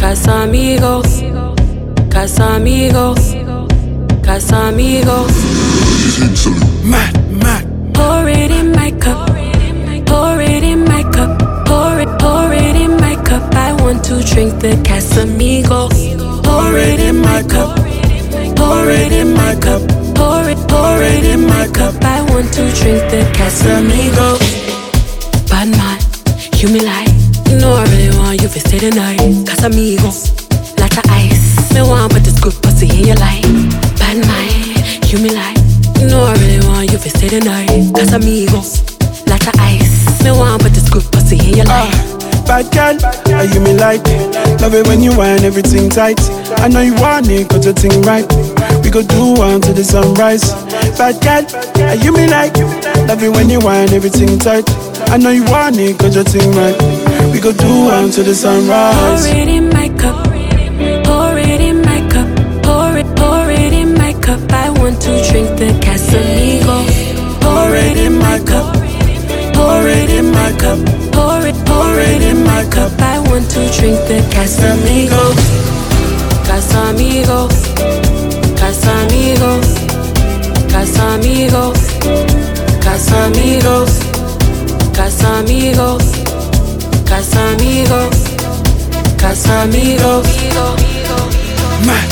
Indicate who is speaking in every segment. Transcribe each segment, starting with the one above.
Speaker 1: Casamigos, Casamigos, Casamigos.
Speaker 2: Mad.
Speaker 1: Pour it in my cup, pour it in my cup, pour it in my cup. I want to drink the Casamigos. Pour it in my cup, pour it in my cup, pour it in my cup. I want to drink the Casamigos. Bad man, you me like. You know I really want you to stay the night. Casamigos, like a ice. Me want but this good pussy in your life. Bad man, you me like. You know I really want you to stay the night. Casamigos, like a ice. Me want but this good pussy in your life.
Speaker 2: Bad girl, are you me like? Love it when you whine everything tight. I know you want it, cause your thing right. We go do one to the sunrise. Bad girl, are you me like? Love it when you whine everything tight. I know you want it, cause your thing right. We go do one to the sunrise.
Speaker 1: Pour it in my cup, pour it in my cup, pour it in my cup. I want to drink the Casamigos. Pour it in my cup, pour it in my cup, pour it in my cup. I want to drink the Casamigos. Casamigos, Casamigos, Casamigos, Casamigos, Casamigos, Casamigos, Casamigos.
Speaker 2: Mad.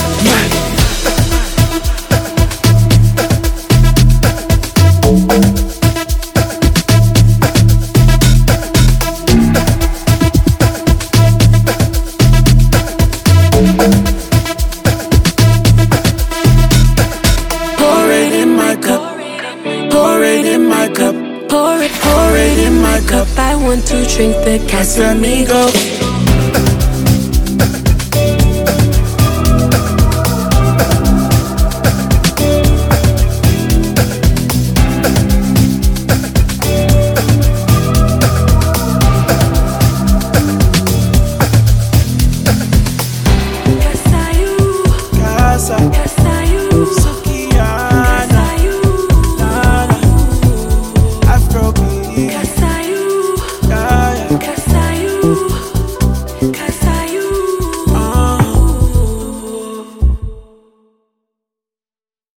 Speaker 1: Pour it in my cup, pour it in my cup, pour it in my cup. I want to drink the Casamigos.